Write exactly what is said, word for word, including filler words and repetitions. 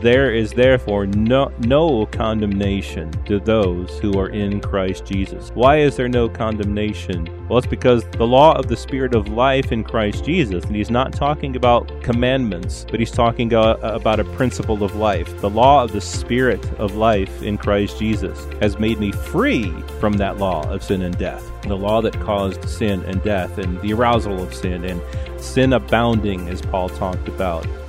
There is therefore no, no condemnation to those who are in Christ Jesus. Why is there no condemnation? Well, it's because the law of the Spirit of life in Christ Jesus, and he's not talking about commandments, but he's talking uh, about a principle of life. The law of the Spirit of life in Christ Jesus has made me free from that law of sin and death. The law that caused sin and death and the arousal of sin and sin abounding, as Paul talked about.